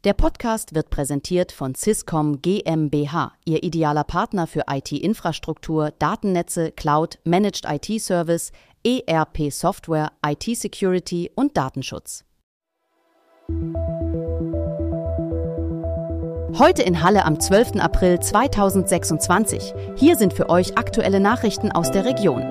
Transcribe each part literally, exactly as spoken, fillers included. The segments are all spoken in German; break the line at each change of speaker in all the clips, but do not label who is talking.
Der Podcast wird präsentiert von Swisscom GmbH, Ihr idealer Partner für I T-Infrastruktur, Datennetze, Cloud, Managed I T-Service, E R P-Software, I T-Security und Datenschutz. Heute in Halle am zwölften April zweitausendsechsundzwanzig. Hier sind für euch aktuelle Nachrichten aus der Region.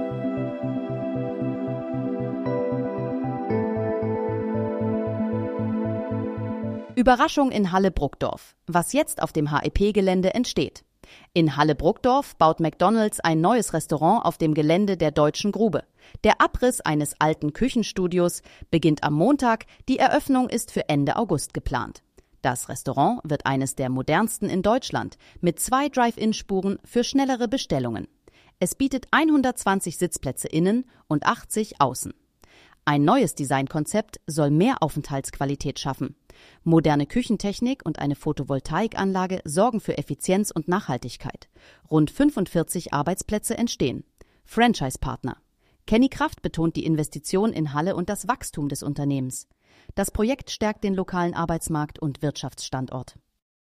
Überraschung in Halle-Bruckdorf. Was jetzt auf dem H E P-Gelände entsteht. In Halle-Bruckdorf baut McDonald's ein neues Restaurant auf dem Gelände der Deutschen Grube. Der Abriss eines alten Küchenstudios beginnt am Montag, die Eröffnung ist für Ende August geplant. Das Restaurant wird eines der modernsten in Deutschland, mit zwei Drive-In-Spuren für schnellere Bestellungen. Es bietet hundertzwanzig Sitzplätze innen und achtzig außen. Ein neues Designkonzept soll mehr Aufenthaltsqualität schaffen. Moderne Küchentechnik und eine Photovoltaikanlage sorgen für Effizienz und Nachhaltigkeit. Rund fünfundvierzig Arbeitsplätze entstehen. Franchise-Partner. Kenny Kraft betont die Investition in Halle und das Wachstum des Unternehmens. Das Projekt stärkt den lokalen Arbeitsmarkt und Wirtschaftsstandort.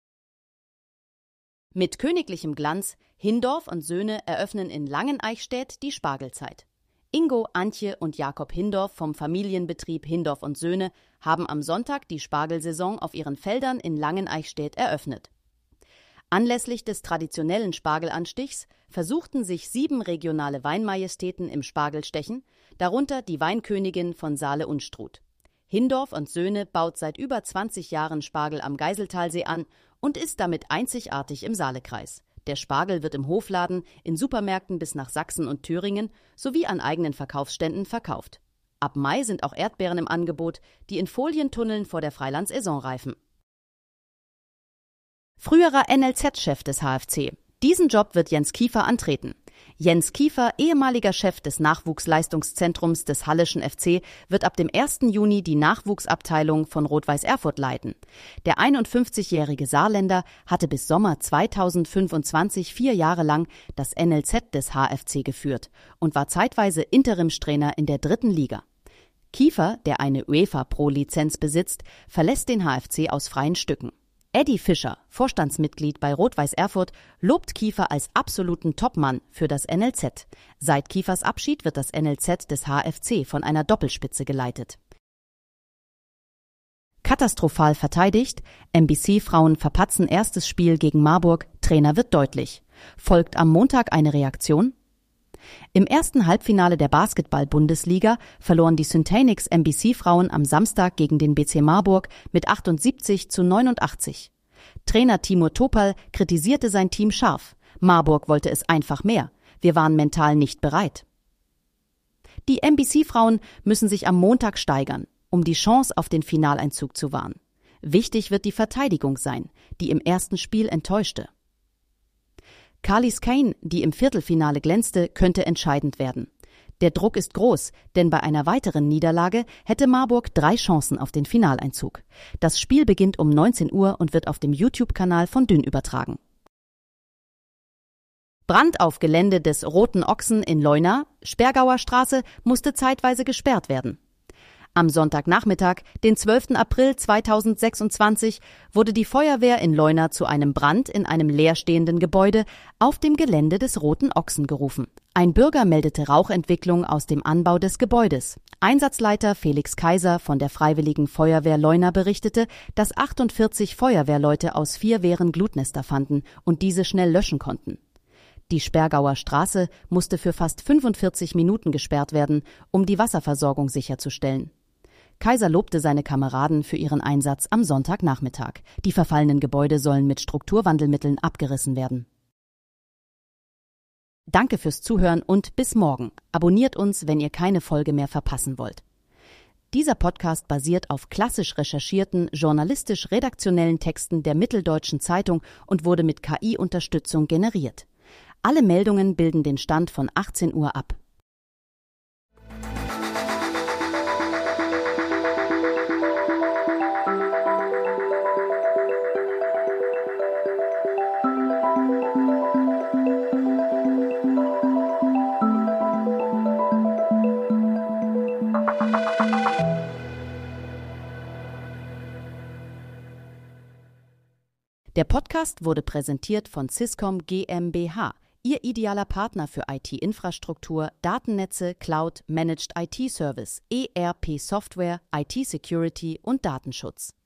Mit königlichem Glanz, Hindorf und Söhne eröffnen in Langeneichstädt die Spargelzeit. Ingo, Antje und Jakob Hindorf vom Familienbetrieb Hindorf und Söhne haben am Sonntag die Spargelsaison auf ihren Feldern in Langeneichstädt eröffnet. Anlässlich des traditionellen Spargelanstichs versuchten sich sieben regionale Weinmajestäten im Spargelstechen, darunter die Weinkönigin von Saale-Unstrut. Hindorf und Söhne baut seit über zwanzig Jahren Spargel am Geiseltalsee an und ist damit einzigartig im Saalekreis. Der Spargel wird im Hofladen, in Supermärkten bis nach Sachsen und Thüringen sowie an eigenen Verkaufsständen verkauft. Ab Mai sind auch Erdbeeren im Angebot, die in Folientunneln vor der Freilandsaison reifen. Früherer N L Z-Chef des H F C. Diesen Job wird Jens Kiefer antreten. Jens Kiefer, ehemaliger Chef des Nachwuchsleistungszentrums des Halleschen F C, wird ab dem ersten Juni die Nachwuchsabteilung von Rot-Weiß Erfurt leiten. Der einundfünfzigjährige Saarländer hatte bis Sommer zweitausendfünfundzwanzig vier Jahre lang das N L Z des H F C geführt und war zeitweise Interimstrainer in der dritten Liga. Kiefer, der eine UEFA-Pro-Lizenz besitzt, verlässt den H F C aus freien Stücken. Eddie Fischer, Vorstandsmitglied bei Rot-Weiß Erfurt, lobt Kiefer als absoluten Topmann für das N L Z. Seit Kiefers Abschied wird das N L Z des H F C von einer Doppelspitze geleitet. Katastrophal verteidigt, M B C-Frauen verpatzen erstes Spiel gegen Marburg, Trainer wird deutlich. Folgt am Montag eine Reaktion? Im ersten Halbfinale der Basketball-Bundesliga verloren die Syntanix M B C-Frauen am Samstag gegen den B C Marburg mit achtundsiebzig zu neunundachtzig. Trainer Timur Topal kritisierte sein Team scharf. Marburg wollte es einfach mehr. Wir waren mental nicht bereit. Die M B C-Frauen müssen sich am Montag steigern, um die Chance auf den Finaleinzug zu wahren. Wichtig wird die Verteidigung sein, die im ersten Spiel enttäuschte. Carlis Kane, die im Viertelfinale glänzte, könnte entscheidend werden. Der Druck ist groß, denn bei einer weiteren Niederlage hätte Marburg drei Chancen auf den Finaleinzug. Das Spiel beginnt um neunzehn Uhr und wird auf dem YouTube-Kanal von Dünn übertragen. Brand auf Gelände des Roten Ochsen in Leuna, Sperrgauer Straße, musste zeitweise gesperrt werden. Am Sonntagnachmittag, den zwölften April zweitausendsechsundzwanzig, wurde die Feuerwehr in Leuna zu einem Brand in einem leerstehenden Gebäude auf dem Gelände des Roten Ochsen gerufen. Ein Bürger meldete Rauchentwicklung aus dem Anbau des Gebäudes. Einsatzleiter Felix Kaiser von der Freiwilligen Feuerwehr Leuna berichtete, dass achtundvierzig Feuerwehrleute aus vier Wehren Glutnester fanden und diese schnell löschen konnten. Die Sperrgauer Straße musste für fast fünfundvierzig Minuten gesperrt werden, um die Wasserversorgung sicherzustellen. Kaiser lobte seine Kameraden für ihren Einsatz am Sonntagnachmittag. Die verfallenen Gebäude sollen mit Strukturwandelmitteln abgerissen werden. Danke fürs Zuhören und bis morgen. Abonniert uns, wenn ihr keine Folge mehr verpassen wollt. Dieser Podcast basiert auf klassisch recherchierten, journalistisch-redaktionellen Texten der Mitteldeutschen Zeitung und wurde mit K I-Unterstützung generiert. Alle Meldungen bilden den Stand von achtzehn Uhr ab. Der Podcast wurde präsentiert von Swisscom GmbH, Ihr idealer Partner für I T-Infrastruktur, Datennetze, Cloud, Managed I T-Service, E R P-Software, I T-Security und Datenschutz.